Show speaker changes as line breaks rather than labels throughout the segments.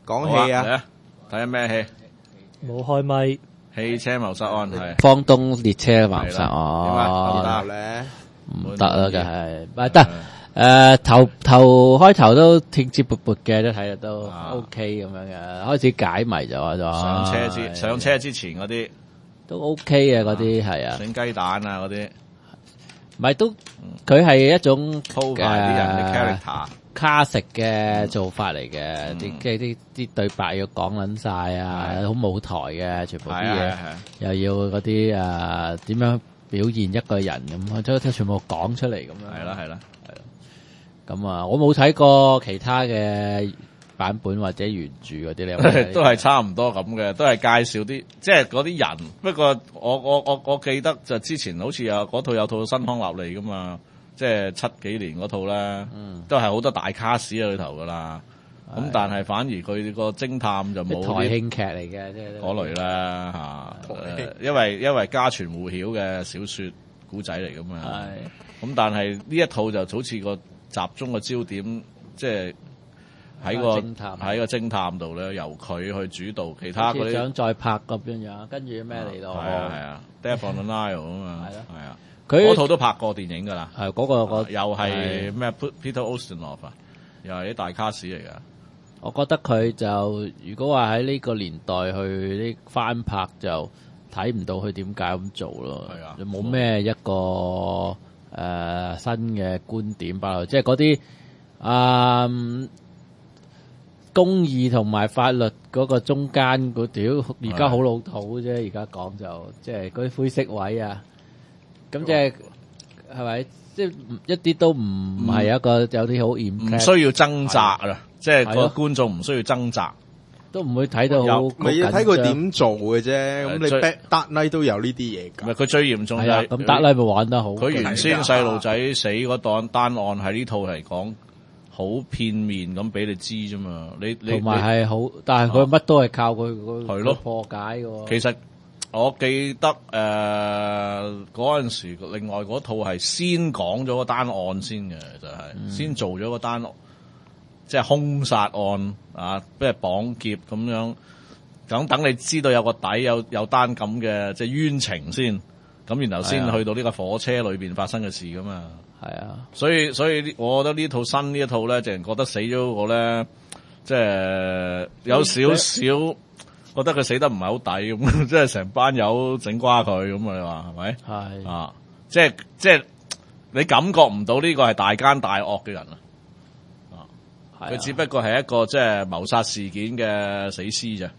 講戲啊，
睇下咩戲？
冇開咪，
汽車謀殺案係
方東列車謀殺
然後咧
唔得啦，梗係唔得。頭開頭都天接勃勃嘅，都睇得都 OK 咁樣嘅，開始解謎咗
上車之前嗰啲
都 OK 嘅嗰啲係啊，
整雞蛋啊嗰啲，
唔係都佢係一種
鋪排啲人嘅 character。
卡食嘅做法嚟嘅，即係啲對白要講撚晒啊，好舞台嘅，全部啲嘢又要嗰啲點樣表現一個人咁，都全部講出嚟咁樣。
係啦。
咁我冇睇過其他嘅版本或者原著嗰啲咧，
都係差唔多咁嘅，都係介紹啲即係嗰啲人。不過我記得就之前好似嗰套有套新康納利噶嘛。即係70幾年嗰套啦，都係好多大卡士喺裏頭噶啦。咁但係反而佢個偵探就冇
台慶劇嚟嘅，即係
嗰類啦因為家傳戶曉嘅小說古仔嚟噶嘛。咁但係呢一套就好似個集中嘅焦點，即係喺個偵探度咧，由佢去主導，其他嗰啲
想再拍咁樣，跟住咩嚟到？
係啊 Death on the Nile 啊嘛，係啊。
嗰
套都拍過電影噶啦，
係嗰個
又係咩 Peter Ustinov 啊，又係啲大卡士嚟噶。
我覺得佢就如果話喺呢個年代去啲翻拍就睇唔到佢點解咁做咯，就冇咩一個新嘅觀點包括，即係嗰啲公義同埋法律嗰個中間嗰條，而家好老土啫，而家講就即係嗰啲灰色位啊。咁即係咪？即係一啲都唔係一個有啲好
唔需要掙扎啦，即係個觀眾唔需要掙扎，
都唔會睇到好。
咪要睇佢點做嘅啫。咁你 Dark Knight 都有呢啲嘢㗎。
咪佢最嚴重就係
咁 Dark Knight 咪玩得好。
佢原先細路仔死嗰單案喺呢套嚟講好片面咁俾你知啫嘛。你
同埋係好，但係佢乜都係靠佢個破解嘅。
其實。我記得嗰陣時，另外嗰套係先講咗個單案先嘅，就係先做咗個單案，即係兇殺案啊，即係綁劫咁樣。咁等你知道有個底，有單咁嘅即係冤情先，咁然後先去到呢個火車裏邊發生嘅事噶嘛。係啊，所以我覺得呢套新呢一套咧，淨係覺得死咗個咧，即係有少少。覺得佢死得唔係好抵咁，即係成班友整瓜佢咁啊！你話係咪？係啊，即係你感覺唔到呢個係大奸大惡嘅人啊！佢只不過係一個即係謀殺事件嘅死屍啫。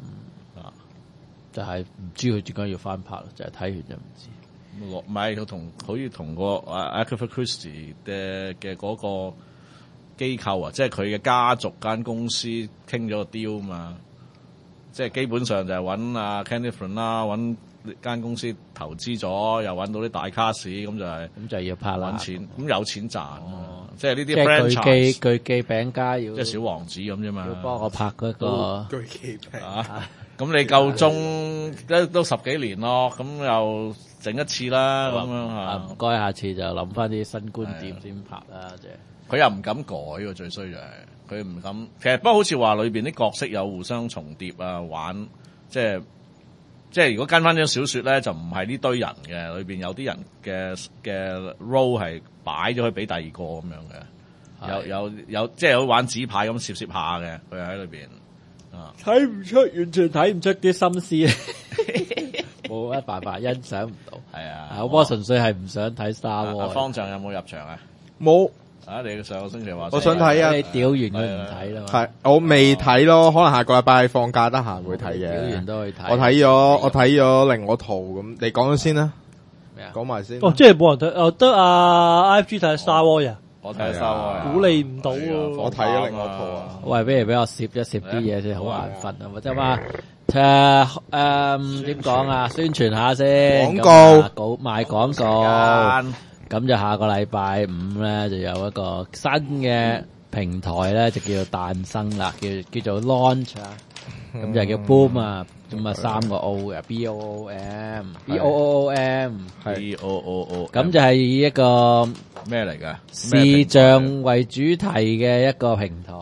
就係唔知佢點解要翻拍咯，就係睇完就唔知。
唔係佢好似同個Agatha Christie 嘅嗰個機構啊，即係佢嘅家族間公司傾咗個 deal 嘛。即係基本上就係揾阿 Kenneth Branagh 啦，揾間公司投資咗，又揾到啲大卡士，咁就
要拍啦，
揾錢，咁有錢賺。即係呢啲 franchise
巨記餅家要，
即係小王子咁啫嘛。
要幫我拍嗰個
巨記餅
啊！咁你夠鐘都10幾年咯，咁又整一次啦，咁樣嚇。
唔該，下次就諗翻啲新觀點先拍啦，即係。
佢又唔敢改喎，最衰就係。佢唔敢，其實不過好似話裏邊啲角色有互相重疊啊，玩即係如果跟翻張小說咧，就唔係呢堆人嘅，裏邊有啲人嘅 role 係擺咗去俾第二個咁樣嘅，有即係好玩紙牌咁攝下嘅，佢喺裏邊啊，
睇唔出，完全睇唔出啲心思，冇乜辦法欣賞唔到。係啊，我純粹係唔想睇 Star Wars。
方丈有冇入場啊？
冇。
你上個星期話
我想睇啊，
你屌完佢唔睇啦。
係我未睇咯，可能下個禮拜放假得閒會睇嘅。
屌完都去睇。
我睇咗另我圖咁，你講咗先啦。咩啊？講埋先。
哦，即係冇人睇，得IFG 睇 Star Wars 啊。
我睇 Star Wars。
鼓勵唔到喎。
我睇咗另我圖啊。
喂，不如俾我攝一攝啲嘢先，好眼瞓啊！或者話點講啊？宣傳下先。
廣
告賣廣告。咁就下個禮拜5咧，就有一個新嘅平台咧，就叫做誕生啦，叫做 launch 啊，咁就叫 boom 啊，咁啊3個 O 嘅 BOOM，咁就係以一個
咩嚟㗎？
視像為主題嘅一個平台，咁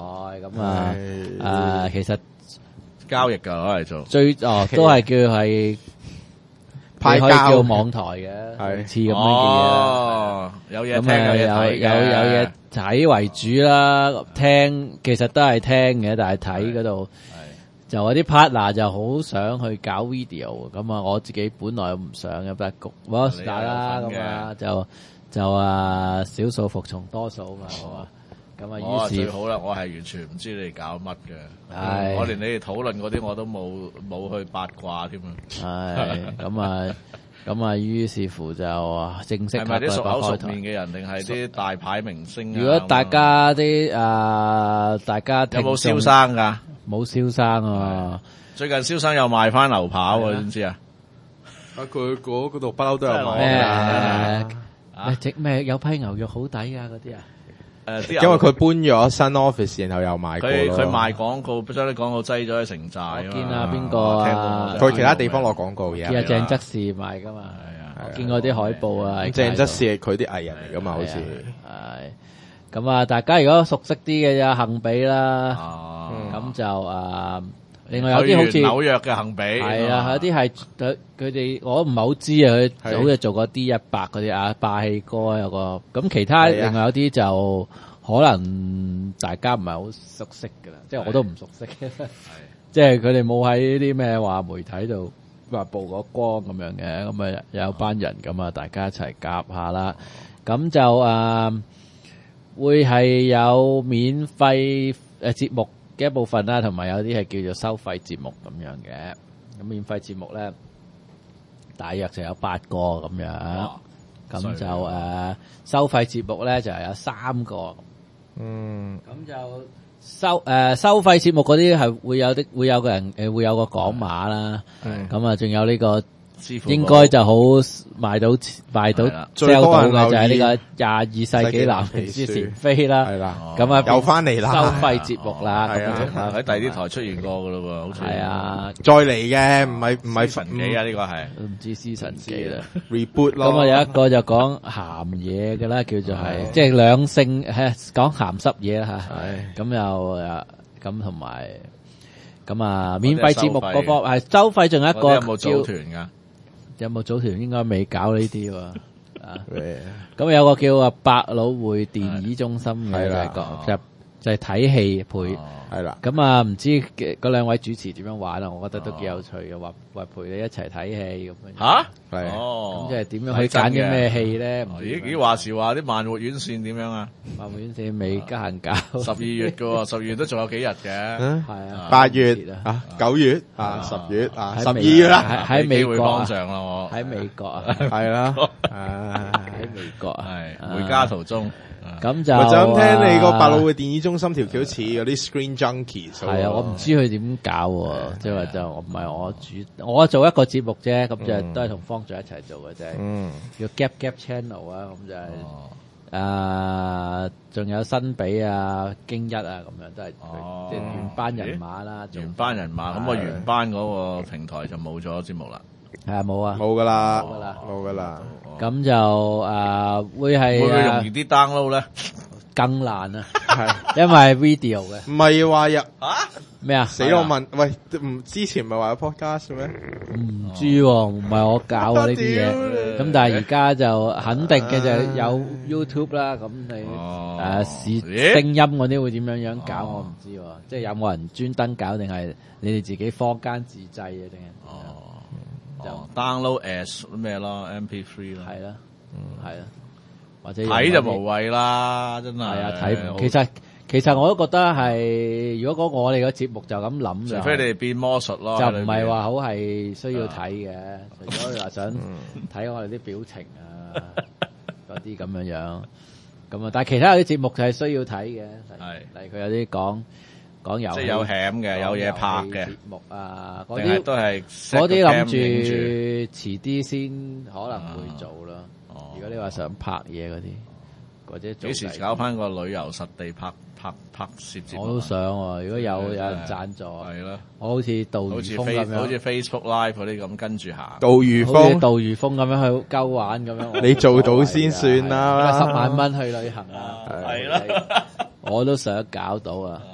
咁其實
交易㗎攞嚟做，
都係叫係
派
可以叫網台嘅，似咁樣嘅嘢。
有嘢聽
有嘢睇為主啦，聽其實都係聽嘅，但係睇嗰度就有啲 partner 就好想去搞 video， 咁我自己本來唔想嘅，不過冇得打啦，咁就少數服從多數嘛，係嘛。咁於是
最好啦，我係完全唔知你哋搞乜嘅，我連你哋討論嗰啲我都冇去八卦添啊。
咁於是乎就正式
係咪啲熟口熟面嘅人，定係啲大牌明星？
如果大家啲大家
有冇蕭生㗎？
冇蕭生啊！
最近蕭生又賣翻牛扒喎，知唔知啊？
佢嗰度不嬲都有賣
食咩有批牛肉好抵啊！嗰啲啊！
因為佢搬咗新 office，然後又賣過咯。
佢賣廣告，將啲廣告擠咗喺城寨啊嘛。
見啊邊個
佢其他地方落廣告嘅。
見阿鄭則仕賣噶嘛？我見過啲海報啊。
鄭則仕係佢啲藝人嚟噶嘛？好似
係。咁大家如果熟悉啲嘅就幸比啦。咁就另外有啲好似
紐約嘅幸比。
係啊，有啲係佢哋我唔係好知啊。佢好似做過 D100嗰啲霸氣哥有個。咁其他另外有啲就。可能大家唔係好熟悉㗎啦，即係我都唔熟悉，即係佢哋冇喺啲咩話媒體度話曝過光咁樣嘅，咁有班人咁大家一齊夾下啦，咁就會係有免費節目嘅一部分啦，同埋有啲係叫做收費節目咁樣嘅，咁免費節目咧大約就有8個咁樣，咁就收費節目咧就係有3個。咁就收費節目嗰啲係會有個人會有個講碼啦，咁仲有呢個應該就好賣到 sell 到嘅就係呢個22世紀男明之前飛啦，係啦，咁
又翻嚟啦，
收費節目啦，
喺第二啲台出現過噶咯喎，好似
係啊，
再嚟嘅唔係
神幾啊呢個係
唔知師神幾啦
reboot 咯，
咁有一個就講鹹嘢嘅啦，叫做係即係兩性講鹹濕嘢啦吓，咁又咁同埋咁免費節目嗰個係收費，仲有一個
有冇組團噶？
有冇組團？應該未搞呢啲喎。咁有個叫百老匯電椅中心嘅，就係睇戲陪，
係啦。
咁唔知嗰兩位主持點樣玩啊？我覺得都幾有趣嘅，話陪你一齊睇戲咁樣。
吓，
係
咁即係點樣去揀啲咩戲咧？
咦話時話啲慢活院線點樣啊？
慢活院線未得閒搞
，12月嘅，12月都仲有幾日嘅。
係啊
，8月9月10月12月啦，
喺美國
幫上啦，我
喺美國啊，
係啦，
喺美國
係回家途中。
咁就
咁聽你個百老匯電椅中心條橋似嗰啲 Screen Junkies。
係啊，我唔知佢點搞，即係話就唔係我做一個節目啫，咁就都係同方丈一齊做嘅啫。叫 Gap Channel 啊，咁就係仲有新比啊、京一啊，咁樣都係即係原班人馬啦。
原班人馬，咁原班嗰個平台就冇咗節目啦。
係冇啊，
冇噶啦，
冇
噶啦。
咁就會係
會唔會容易啲 download 咧？
更難啊，係因為 video 嘅。
唔係話入
咩啊？
死我問，喂，之前唔係話有 podcast 咩？
唔知喎，唔係我搞啊呢啲嘢。咁但係而家就肯定嘅就有 YouTube 啦。咁你聲音嗰啲會點樣搞？我唔知喎。即係有冇人專登搞，定係你哋自己坊間自製嘅，定係？
就 download as 咩咯 MP3 咯，
係啦，係啦，或者
睇就無謂啦，真係
啊睇。其實我都覺得係，如果講我哋個節目就咁諗，
除非你哋變魔術咯，
就唔係話好係需要睇嘅。除咗你話想睇我哋啲表情啊，嗰啲咁樣樣，咁啊，但係其他有啲節目就係需要睇嘅，例如佢有啲講遊戲，
即係有餡嘅，有嘢拍嘅
節目啊，嗰啲
都係
嗰啲諗住遲啲先可能會做啦。如果你話想拍嘢嗰啲，或者
幾時搞翻個旅遊實地拍攝節目？
我都想喎，如果有人贊助，
係咯，
我好似杜如風咁樣，
好似 Facebook Live 嗰啲咁跟住行。
杜如風
咁樣去鳩玩咁樣，
你做到先算啦。
10萬蚊去旅行啊，係啦，我都想搞到啊！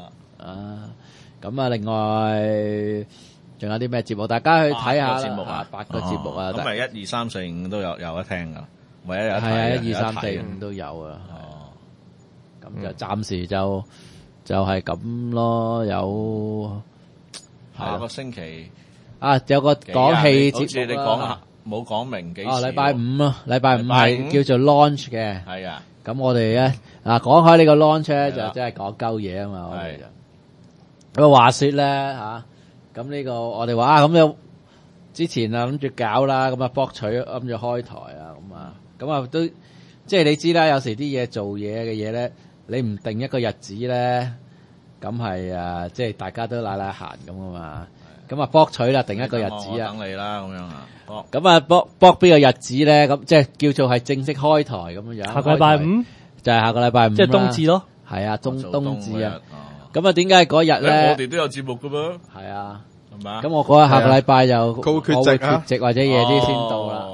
咁啊，另外仲有啲咩節目？大家去睇下節目啊，8個節目啊，
咁咪1、2、3、4、5都有得聽噶，唯一有得睇
係啊，1、2、3、4、5都有啊。咁就暫時就係咁咯。有
下個星期
有個講戲節目，
好似你講下冇講明幾時？
禮拜5咯，禮拜5係叫做 launch 嘅。
係啊。
咁我哋咧講開呢個 launch 咧，就真係講鳩嘢啊嘛。我哋就咁話說咧咁呢個我哋話咁就之前諗住搞啦，咁博取諗住開台啊，咁都即係你知啦，有時啲嘢做嘢嘅嘢咧，你唔定一個日子咧，咁係即係大家都賴閒咁啊嘛。咁博取啦，定一個日子啊，
等你啦咁樣啊。
咁博邊個日子咧？咁即係叫做係正式開台咁樣樣。
下個禮拜5
就係下個禮拜5，
即係冬至咯。
係啊，冬至啊。咁點解嗰日咧？
我哋都有節目噶噃。
係啊，
係嘛？
咁我嗰日下個禮拜就
我會缺席
或者夜啲先到啦。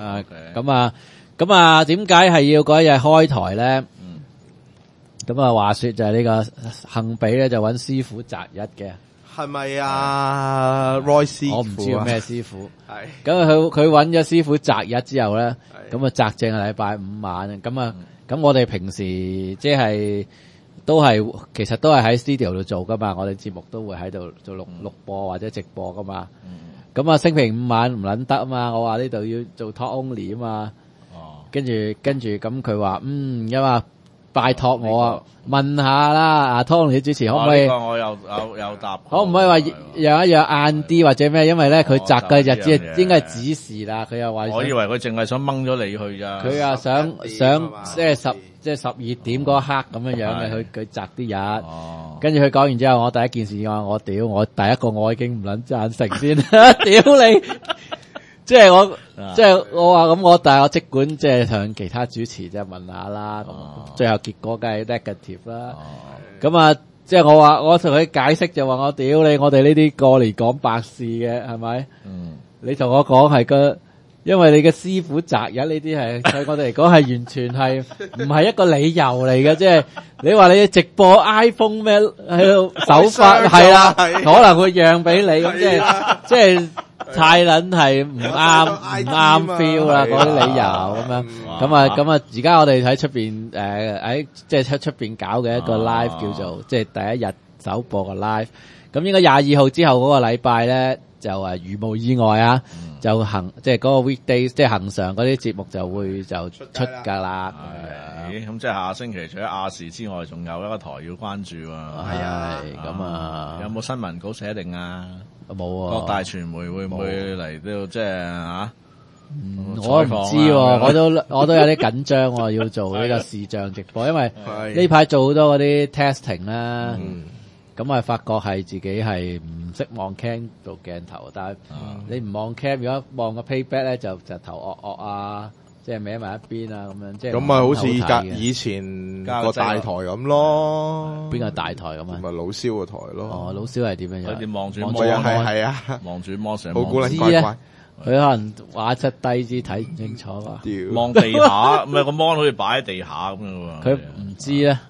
咁點解係要嗰一日開台咧？咁話說就係呢個幸比咧，就揾師傅擇日嘅。
係咪啊 Roy 師傅？
我唔知叫咩師傅。係咁佢揾咗師傅擇日之後咧，咁擇正係禮拜5晚。咁我哋平時即係其實都係喺 studio 度做噶嘛。我哋節目都會喺度做錄播或者直播噶嘛。咁星期5晚唔撚得啊嘛。我話呢度要做 talk only 啊嘛。跟住咁佢話因為拜託我問下啦，Tony 主持可唔可以？
我有答。
可唔可以話讓一讓晏啲或者咩？因為咧佢擇嘅日子應該係指示啦。佢又話
我以為佢淨係想掹咗你去咋。
佢又想即係12點嗰刻咁樣樣嘅，佢擇啲日。跟住佢講完之後，我第一件事我屌我第一個我已經唔撚贊成先啦，屌你！即係我話咁但係我即管即係向其他主持即係問下啦。最後結果梗係 negative 啦。咁即係我同佢解釋就話我屌你，我哋呢啲過嚟講白事嘅係咪？你同我講係因為你嘅師傅擇日呢啲係對我哋嚟講係完全係唔係一個理由嚟嘅。即係你話你直播 iPhone 咩喺度首發係啦，可能會讓俾你咁即係。太撚係唔啱 feel 啦，嗰啲理由咁樣，咁而家我哋喺出邊喺即係出邊搞嘅一個 live 叫做即係第一日首播個 live，咁應該22號之後嗰個禮拜咧就如無意外就即係嗰個 weekdays 即係恆常嗰啲節目就出㗎啦。
咁即係下星期除咗亞視之外，仲有一個台要關注啊。
係啊，咁
有冇新聞稿寫定啊？
冇啊！
各大傳媒會唔會嚟到即係
我唔知，我都有啲緊張，要做呢個視像直播，因為呢排做好多嗰啲 testing 啦，咁發覺係自己係唔識望 cam 做鏡頭，但係你唔望 cam，如果望個 playback 咧就頭惡啊，即係歪埋一邊啊咁樣，即係咁
好似以前個大台咁咯。
邊個大台咁啊？
咪老蕭個台咯。
老蕭係點樣？
佢哋望住
係啊，
望住魔上
好古靈怪怪。
佢可能畫質低啲睇唔清楚啊。
望地下，唔係個 mon 好似擺喺地下咁樣喎。
佢唔知咧，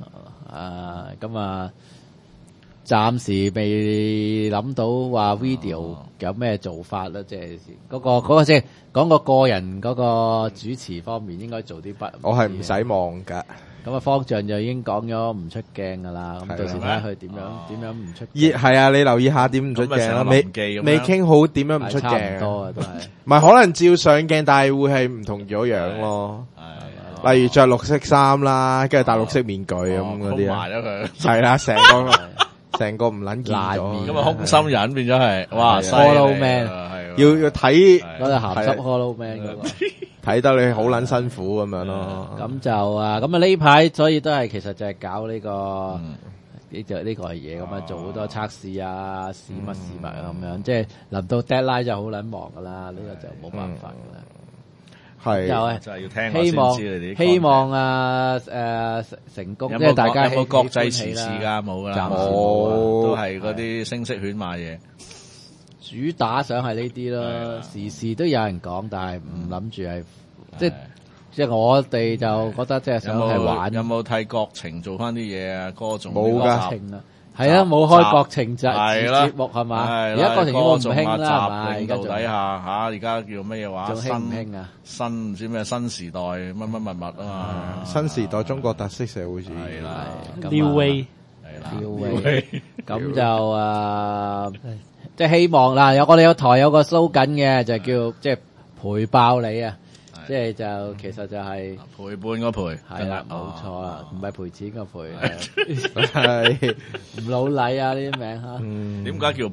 暫時未諗到話 video 有咩做法啦，即係嗰個即係講個人嗰個主持方面應該做啲乜？
我係唔使望噶。
咁方丈就已經講咗唔出鏡噶啦，咁到時睇下佢點樣唔出。
係啊，你留意下點唔出鏡啦。未傾好點樣唔出鏡。差唔
多啊，都係。
唔係可能照上鏡，但係會係唔同咗樣咯。例如着綠色衫啦，跟住戴綠色面具咁嗰啲啊。埋咗佢。係啦，成個唔撚見咗。
咁空心人變咗係，哇
Hollow Man
要睇
嗰個鹹濕 Hollow Man 嗰個。
睇得你好撚辛苦咁樣咯。
咁就呢排所以都係其實就係搞呢個呢個嘢咁樣，做好多測試啊，試乜咁樣，即係臨到 deadline 就好撚忙噶啦，呢個就冇辦法噶啦。
係
就係要聽
希望成功，即係大家
有冇國際時事㗎？冇㗎啦，都係嗰啲聲色犬馬嘢。
主打想係呢啲咯，時事都有人講，但係唔諗住係即係我哋就覺得即係想係玩。
有冇替國情做翻啲嘢啊？歌頌
冇㗎，
係啊，冇開國情節
係啦
節目係嘛？
而
而家國情節目唔興啦，係嘛？
領導底下吓，而家叫乜嘢話？
仲興唔興啊？
新唔知咩新時代乜乜物物啊嘛？
新時代中國特色社會主義
係啦
New Way
係啦
New Way 咁就即係希望啦。我哋有台有個 slogan 嘅，就叫即係陪爆你啊！即係就其實就係
陪伴個陪，
係啦，冇錯啦，唔係賠錢個賠，係唔老禮啊呢啲名吓。
點解叫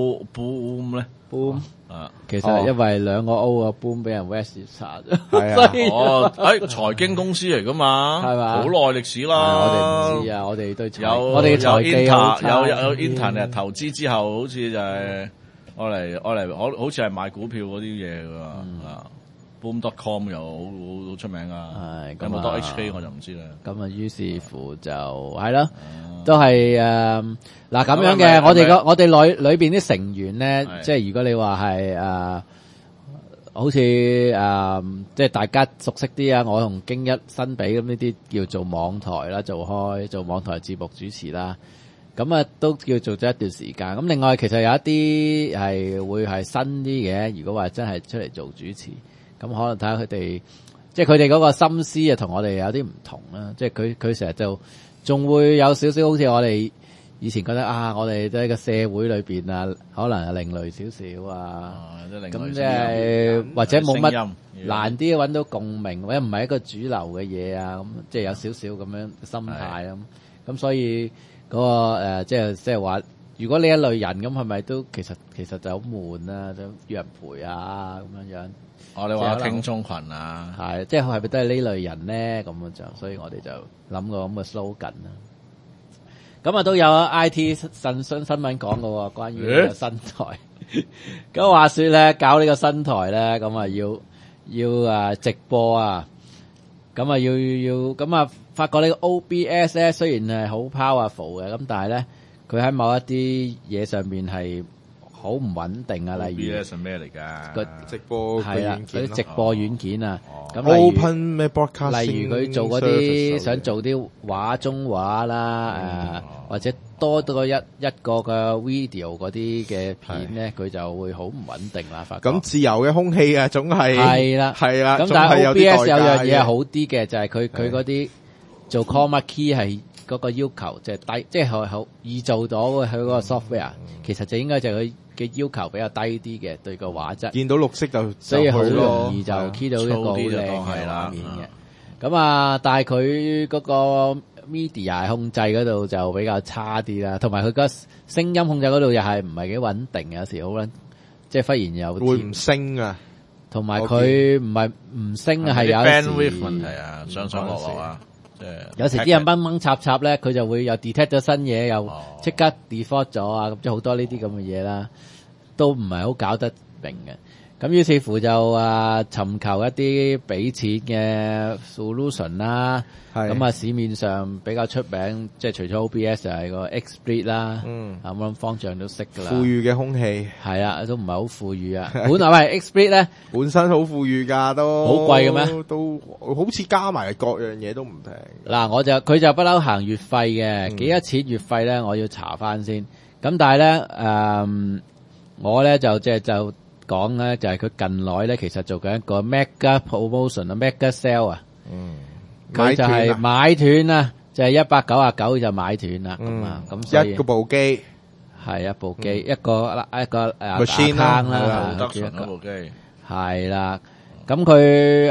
boom 咧
？boom
啊，
其實因為兩個 O 啊 boom 俾人 West 殺，
係
哦，財經公司嚟噶嘛，
係嘛？
好耐歷史啦，
我哋唔知啊，我哋對
我
哋財技好差
有 internet 投資之後，好似就係我嚟，好似係買股票嗰啲嘢噶啊。boom.com 又好出名啊，有冇多 HK 我就唔知啦。
咁啊，於是乎就係咯，都係嗱咁樣嘅。我哋裏邊啲成員咧，即係如果你話係好似即係大家熟悉啲啊，我同京一、新比咁呢啲叫做網台啦，做網台節目主持啦。咁啊，都叫做咗一段時間。咁另外其實有一啲係會係新啲嘅。如果話真係出嚟做主持。咁可能睇下佢哋，即係佢哋嗰個心思啊，同我哋有啲唔同啦。即係佢成日就仲會有少少好似我哋以前覺得啊，我哋喺個社會裏邊啊，可能係另類少少啊。咁即係或者冇乜難啲揾到共鳴，或者唔係一個主流嘅嘢啊。咁即係有少少咁樣心態啦。咁所以嗰個即係話，如果呢一類人咁，係咪都其實就好悶啊？都要人陪啊咁樣。
你話聽眾群啊，
係即係咪都係呢類人咧？咁樣就，所以我哋就諗個咁嘅 slogan 啦。咁啊都有 IT 新聞講嘅，關於呢個新台。咁話說咧，搞呢個新台咧，咁啊要直播啊，咁啊要咁啊，發覺呢個 OBS 咧，雖然係好 powerful 嘅，咁但係咧，佢喺某一啲嘢上面係好唔穩定啊，例如
OBS 係咩嚟㗎？
個直播
係啦，嗰啲直播軟件啊，咁
Open 咩 broadcast，
例如佢做嗰啲想做啲畫中畫啦，或者多一個嘅 video 嗰啲嘅片咧，佢就會好唔穩定啦。發覺
咁自由嘅空氣啊，總係
係啦。咁但係 OBS 有樣嘢係好啲嘅，就係佢嗰啲做 chroma key 係嗰個要求就係低，即係好易做到佢嗰個 software。其實就應該就係佢嘅要求比較低啲嘅，對個畫質。見
到綠色就
所以好容易就 key 到一個好靚嘅畫面嘅。咁啊，但係佢嗰個 media 控制嗰度就比較差啲啦，同埋佢個聲音控制嗰度又係唔係幾穩定，有時好撚即係忽然又
會唔升啊，
同埋佢唔係唔升啊，係有時
bandwidth 問題啊，上落啊。
有時啲人掹掹插插咧，佢就會又 detect 咗新嘢，又即刻 default 咗啊！咁即係好多呢啲咁嘅嘢啦，都唔係好搞得明嘅。咁於是乎就尋求一啲俾錢嘅 solution 啦。咁啊市面上比較出名，即係除咗 OBS 就係個 XSplit 啦。我諗方丈都識噶啦。
富裕嘅空氣
係啊，都唔係好富裕啊。本來喂 XSplit 咧，
本身好富裕噶，都
好貴嘅咩？
都好似加埋各樣嘢都唔平。
嗱，佢就不嬲行月費嘅，幾多錢月費咧？我要查翻先。咁但係咧，我咧就講咧，就係佢近來咧，其實做緊一個 mega promotion 啊 ，mega sale 啊。佢就係買斷啊，就係199就買斷啦。咁所以
一個部機
係一部機，一個
machine
啦，
得純一部機
係啦。咁佢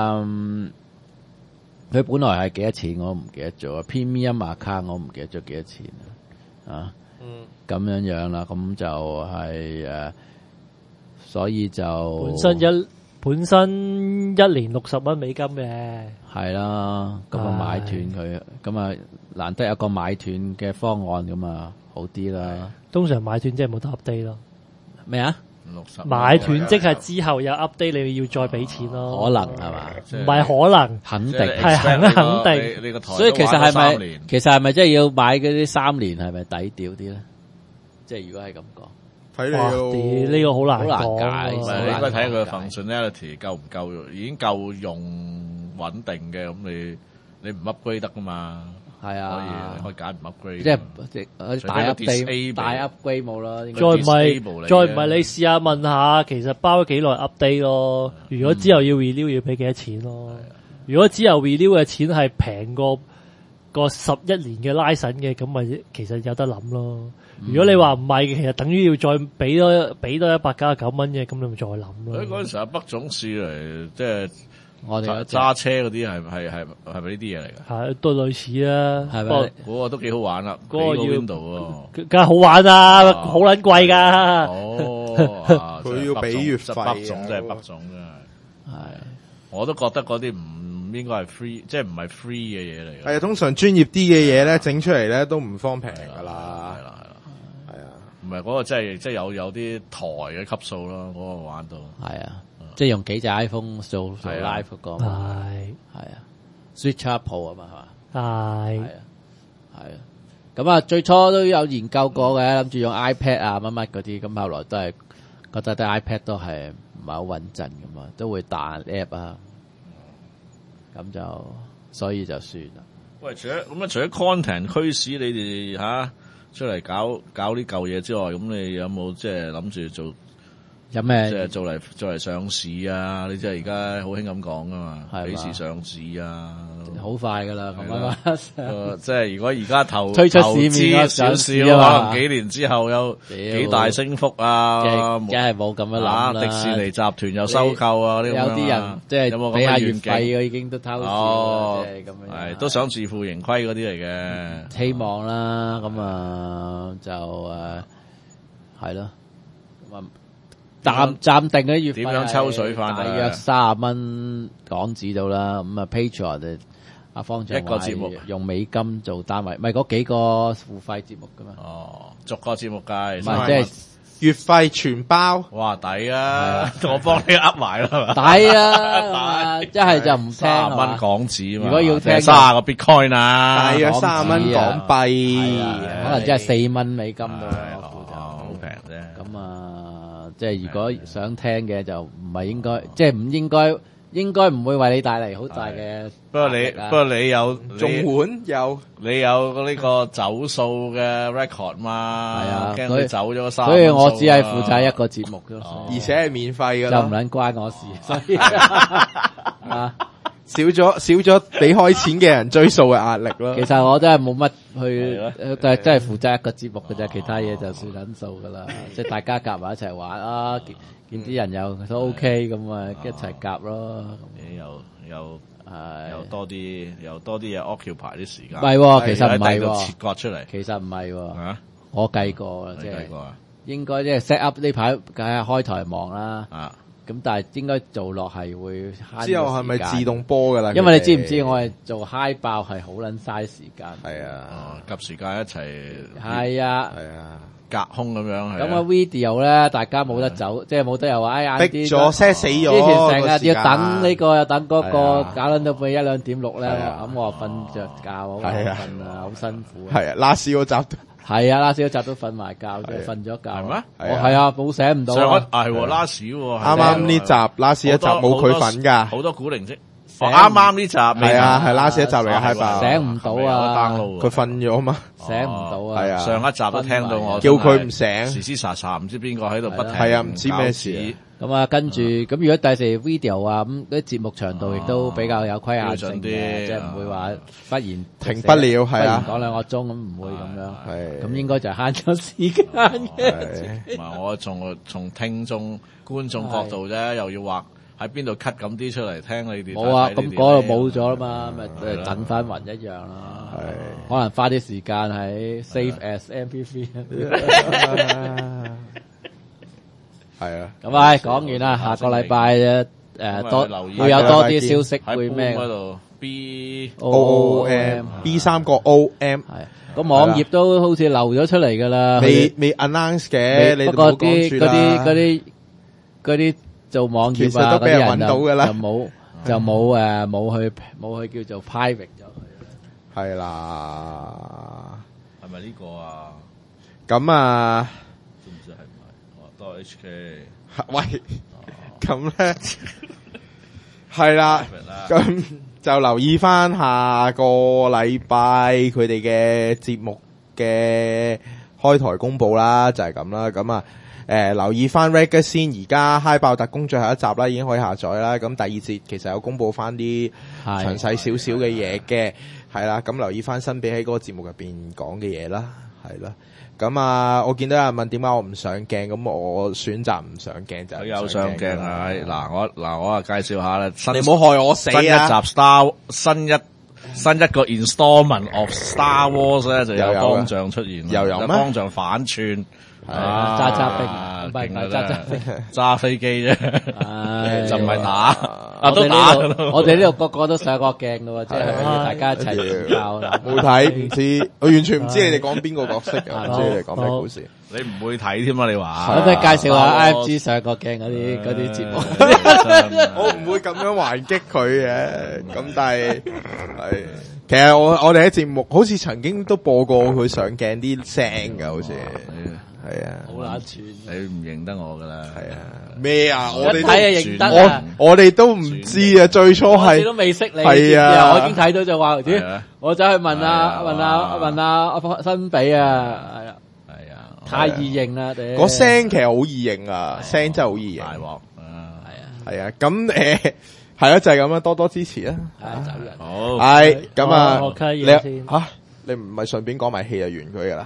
佢本來係幾多錢我唔記得咗，Premium account 我唔記得咗幾多錢啊。咁樣樣啦，咁就係所以就
本身一年60蚊美金嘅，
係啦，咁啊買斷佢，咁啊難得有個買斷嘅方案，咁啊好啲啦。
通常買斷即係冇得 update 咯。
咩啊
？60
買斷即係之後有 update，你要再俾錢咯。
可能係嘛？
唔係可能，
肯定
係肯定。
你個台
所以其實係咪即係要買嗰啲3年係咪抵屌啲咧？即係如果係咁講。
睇你
呢個好難
解，
唔係你應該睇佢嘅 functionality 夠唔夠，已經夠用穩定嘅，咁你唔 upgrade 得噶嘛？
係啊，
可以揀唔 upgrade，
即係大 upgrade 冇啦。
再唔係你試下問下，其實包咗幾耐 update 咯？如果之後要 renew 要俾幾多錢咯？如果之後 renew 嘅錢係平過個11年嘅 license嘅，咁咪其實有得諗咯。如果你話唔係嘅，其實等於要再俾多199蚊嘅，咁你咪再諗咯。
嗰陣時阿北總試嚟，即係
我哋
揸車嗰啲係咪呢啲嘢嚟㗎？
係都類似啦，
係咪？
嗰個都幾好玩啦，
嗰個要
Window
梗係好玩啊，好撚貴噶。
哦，
佢要俾月費，
北總真係北總真係。
係，
我都覺得嗰啲唔應該係 free，即係唔係 free 嘅嘢嚟。
係啊，通常專業啲嘅嘢咧，整出嚟咧都唔方平噶啦。
係啦，唔係嗰個即係有啲台嘅級數咯，嗰個玩到。
係啊，即係用幾隻 iPhone 做 live 嗰個。係啊 ，Switch Up Pro 啊嘛，係嘛？係啊。咁啊，最初都有研究過嘅，諗住用 iPad 啊乜乜嗰啲，咁後來都係覺得啲 iPad 都係唔係好穩陣㗎嘛，都會彈 app 啊。咁就所以就算啦。
喂，除咗 content 驅使你哋出嚟搞呢舊嘢之外，咁你有冇即係諗住做？
有咩？
即係做嚟上市啊！你即係而家好興咁講噶嘛？幾時上市啊？
好快噶啦，咁啊！
即係如果而家
推出市面
少少，可能幾年之後有幾大升幅啊！
梗係冇咁樣諗啦。
迪士尼集團又收購啊！有
啲人即係俾下月費嘅已經都偷笑啦，即係咁樣。
係都想自負盈虧嗰啲嚟嘅，
希望啦。咁啊就係咯。暫定嘅月費
點樣抽水法？
大約30蚊港紙到啦。咁啊 Patreon 阿方丈
一個節目
用美金做單位，唔係嗰幾個付費節目噶嘛？
哦，逐個節目計，
唔係即係
月費全包。
哇，抵啊！我幫你噏埋啦，
抵啊！一係就唔聽
30蚊港紙嘛。
如果要聽
30個 Bitcoin 啊，
大約30蚊港幣，
可能即係4蚊美金咯。
好平啫。
咁啊，即係如果想聽嘅就唔係應該，即係唔應該唔會為你帶嚟好大嘅。
不過你有
仲換有
你有呢個走數嘅 record 嘛？
係啊，
驚你走咗
所以我只係負責一個節目啫，
而且係免費嘅，
就唔撚關我事，所以
少咗俾開錢嘅人追數嘅壓力咯。
其實我真係冇乜去，真係負責一個節目嘅啫，其他嘢就算撚數噶啦。即係大家夾埋一齊玩啊，見啲人又都 OK 咁啊，一齊夾咯。
又多啲嘢 occupy 啲時間。
唔係，其實唔係
切割出嚟。
其實唔係，我計過啦，即係應該即係 set up 呢排梗係開台忙啦。咁但係應該做落係會
之後係咪自動波噶啦？
因為你知唔知我係做 high 爆係好撚嘥時間。
係啊，
夾時間一齊。
係啊，
隔空咁樣。
咁啊 video 咧，大家冇得走，即係冇得又話
逼咗 set 死咗。
之前成日要等呢個又等嗰個，搞撚到佢1-2點錄咧，咁我瞓着覺，好眼瞓啊，好辛苦。
係啊，拉屎嗰集。
係啊，拉屎嗰集都瞓埋覺，瞓咗覺。
係咩？
係啊，冇醒唔到。
係拉屎喎。
啱啱呢集拉屎一集冇佢份㗎。
好多古靈精。啱啱呢集。係
啊，係拉屎一集嚟嘅，係吧？
醒唔到啊！
佢瞓咗嘛？
醒唔到啊！
係啊。
上一集都聽到我
叫佢唔醒，
時時沙沙，唔知邊個喺度不停。
係啊，唔知咩事。
咁啊，跟住咁如果第時 video 啊，咁啲節目長度亦都比較有規限性嘅，即係唔會話忽然
停不了，係啊，
講2個鐘咁唔會咁樣，
係
咁應該就慳咗時間嘅。
唔係我從聽眾觀眾角度啫，又要話喺邊度 cut 咁啲出嚟聽你哋。
冇啊，咁嗰度冇咗啦嘛，咪等翻雲一樣啦。係，可能花啲時間喺 save as MP3。
係啊，
咁啊，講完啦，下個禮拜會有多啲消息會咩？
喺嗰度
BOOM B3個 OM
係個網頁都好似流咗出嚟噶啦，
未 announce 嘅，你
不過嗰啲做網頁
其實都俾人搵到噶啦， 就
冇去叫做 private 咗佢。
係啦，
係咪呢個啊？
咁啊？
多 HK，
喂，咁咧係啦，咁就留意翻下個禮拜佢哋嘅節目嘅開台公布啦，就係咁啦。咁啊，留意翻 Reggae 先，而家嗨爆特工最後一集啦，已經可以下載啦。咁第二節其實有公布翻啲詳細少少嘅嘢嘅，係啦。咁留意翻新比喺嗰個節目入邊講嘅嘢啦，係啦。咁啊，我見到有人問點解我唔上鏡，咁我選擇唔上鏡就
有上鏡啊！嗱我啊介紹下啦，
你唔好害我死啊！
新一集 Star 新一個 installment of Star Wars 咧就有光像出現，
又有咩？
光像反串。
揸兵，唔係
揸飛機啫，就唔係打。
我哋呢度個個都上過鏡噶喎，即係大家一齊研究。
冇睇唔知，我完全唔知你哋講邊個角色啊，唔知你哋講咩故事。
你唔會睇添啊？你話
咁你介紹下 IFG 上過鏡嗰啲節目。
我唔會咁樣還擊佢嘅，咁但係其實我哋喺節目好似曾經都播過佢上鏡啲聲㗎，好似。係啊，
好難串，
你唔認得我噶啦。係啊，
咩啊？我哋
睇啊認得啊，
我哋都唔知啊。最初係
你都未識你，
係啊，
我已經睇到就話，我走去問阿新比啊，係啊，太易認啦，
嗰聲其實好易認啊，聲真係好易認。大鑊係啊，咁係啊，就係咁啦，多多支持啊。
走人
好，
係咁啊，
你
你唔係順便講埋戲就完佢噶啦。